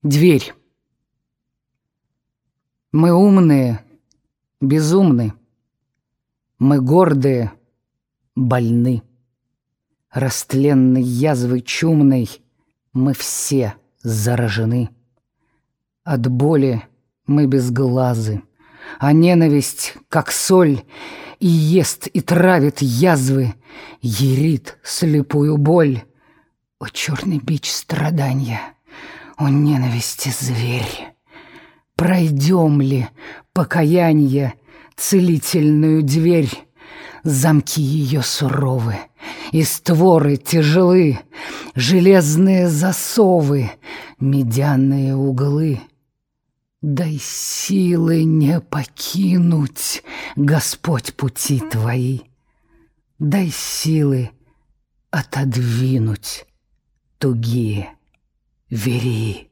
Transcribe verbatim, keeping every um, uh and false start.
Дверь. Мы умные, безумны. Мы гордые, больны. Растленной язвой чумной мы все заражены. От боли мы безглазы, а ненависть, как соль, и ест, и травит язвы, ярит слепую боль. О, черный бич страдания! О, ненависти зверь! Пройдем ли покаяние целительную дверь? Замки ее суровы, и створы тяжелы, железные засовы, медяные углы. Дай силы не покинуть, Господь, пути Твои. Дай силы отодвинуть тугие верии.